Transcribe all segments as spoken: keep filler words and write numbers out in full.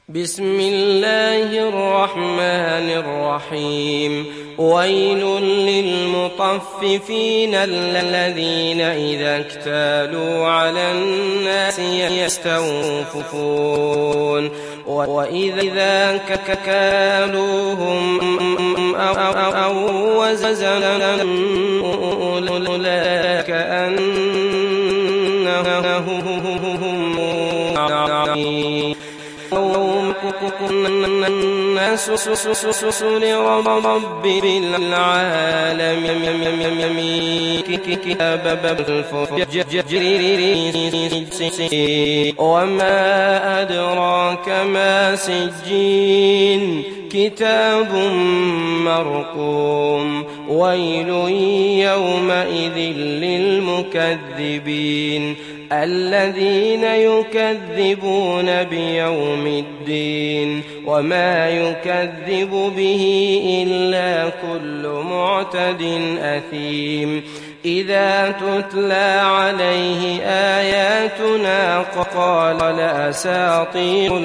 بسم الله الرحمن الرحيم ويل للمطففين الذين إذا اكتالوا على الناس يستوفون وإذا كالوهم أو وزنهم أولئك كأنهم عظيم الناس لرب العالمين كتاب الفجر وما أدراك ما سجين كتاب مرقوم ويل يومئذ للمكذبين الذين يكذبون بيوم الدين وما يكذب به إلا كل معتد أثيم إذا تتلى عليه آياتنا قال أساطير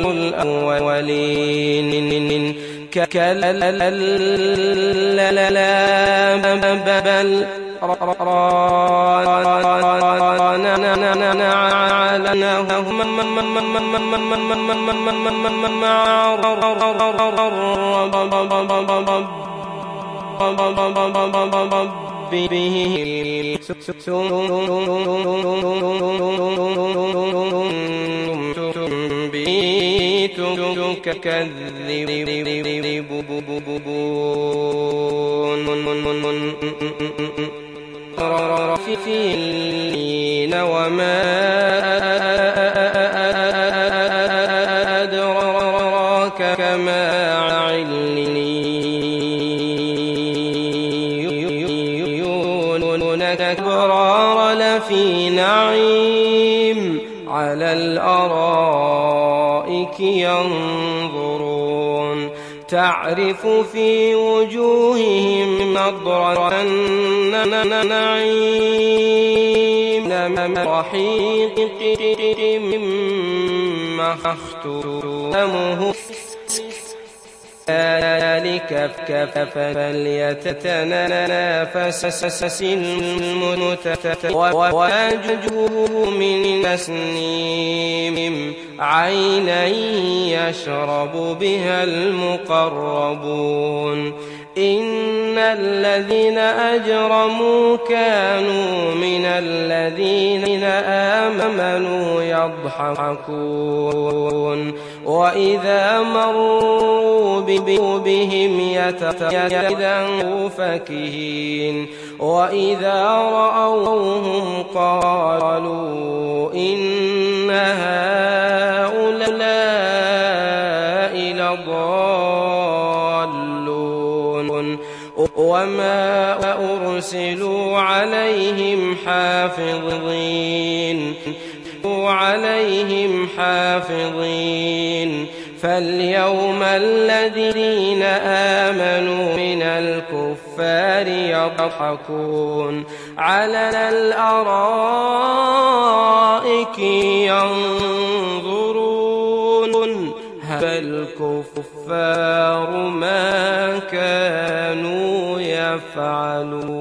الأولين كلا بل به تكذبون وما أدراك ما عليون الأبرار لفي نعيم على الأرائك ينظرون تعرف في وجوههم نضرة النعيم رحيق مختومه ذلك فليتنافس المتنافسون ووجهه من تسنيم عينا يشرب بها المقربون إن الذين أجرموا كانوا من الذين آمنوا يضحكون وإذا مروا بهم يتغيظون فكهين وإذا رأوهم قالوا إن هؤلاء لضالون وما أرسلوا عليهم حافظين عليهم حافظين فاليوم الذين آمنوا من الكفار يضحكون على الأرائك ينظرون هل الكفار ما كانوا يفعلون.